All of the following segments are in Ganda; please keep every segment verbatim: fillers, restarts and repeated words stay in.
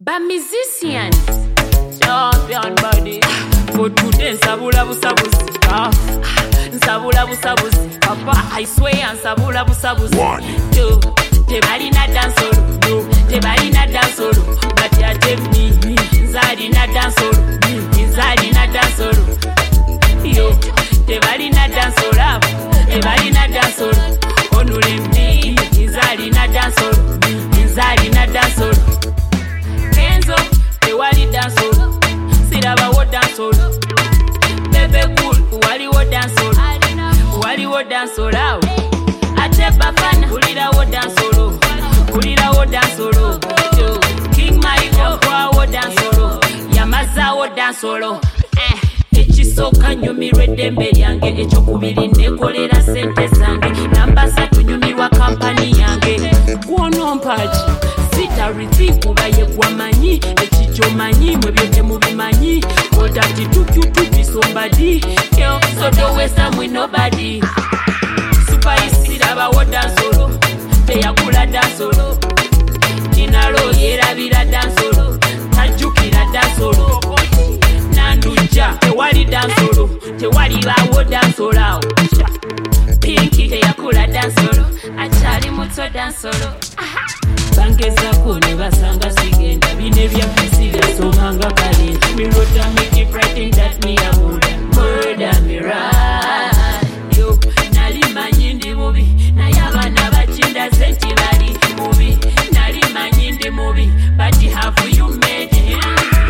Ba musicians, champion body. For today, nsabula busabuzi. Ah, nsabula busabuzi. Papa, I swear, nsabula busabuzi. One, two, tebali na dancehall. No, tebali na dancehall. But ya tell me, nzali na dancehall. Nzali na dancehall. Yo, tebali na dancehall. Tebali na dancehall. Onule mdi, nzali na dancehall. Nzali na dancehall. Kenzo, tewali dancehall. Siraba wo dancehall. Bebe cool, wali wo dancehall. Wali wo dancehall. Ate bafana, ulira wo dancehall. Ulira wo dancehall. King Maigo, kwa wo dancehall. Yamaza wo dancehall. Eh, ekisoka nyumirwa eddembe lyange, ekyokubiri nekolera sente zange, namba satu nyumirwa kampani yange. Gwono mpaji sitarithi kuba ye gwamanyi, ekikyomanyi mwe byo temubimanyi. Hold up the two Q to be somebody. Yo, so don't waste time with nobody. Super isi laba wo dancehall. Teyakula dancehall. Ninalo yerabira dancehall. Tajukira dancehall. Nanduja tewali dancehall. Tewali bawo dancehall. Pinky teyakula dancehall. Achali muto dancehall. Bangezako ne basanga sigenda bine bya bisira somanga kale. Me rota me keep writing that me a murder. Murder me right. Yo, nali manyindi mubi. Na yabana bachinda senti bali mubi. Nali manyindi mubi. But have you made it?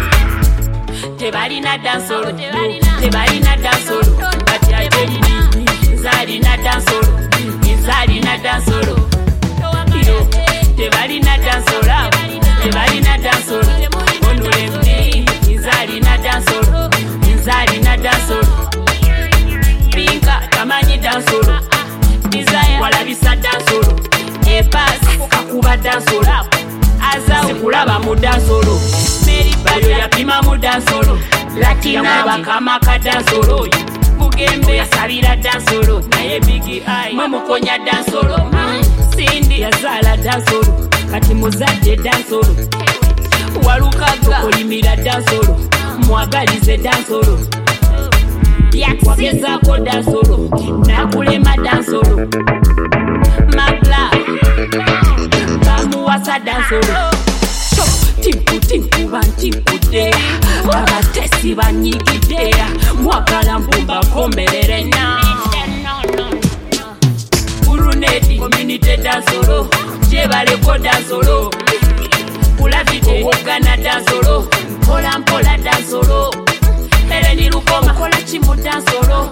Tebali na dancehall. Tebali na dancehall. But I tell you, nzali na dancehall. Nzali na dancehall. Yo, tebali na dancehall. Tebali na dancehall. Onule mdi, nzali na dancehall. Nzali na dancehall. Pinka, tamanyi dancehall. Desire, walabisa dancehall. Epas, kakuba dancehall. Aza ukulaba mu dancehall. Mary Bayo yapima mu dancehall. Latina bakama ka dancehall. Mugembe yasabira dancehall. Naye Biggie Eye mumukonya dancehall. Cindy yazala dancehall. Kati muzadde dancehall. Walukaga olimira dancehall. Mwagalize dancehall. Wagezaako dancehall. Nakulema dancehall. Magla bamuwasa dancehall. Tinku tinku bantinkudde. Abatesi banyigidde. Mwagala mbumba komberere na. Urunedi community dancehall. Jebaleko dancehall. Kulavide wogana dancehall. Mpola mpola dancehall. Eleni Lukoma kola chimu dancehall.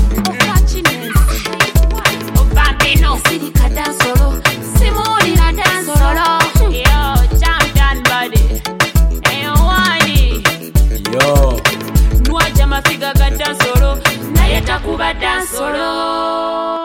Bambino sirika dancehall. Simulira dancehall. Yo, champion body. Eyo wani. yo. Nwaja mafiga ga dancehall. Naye takuba dancehall.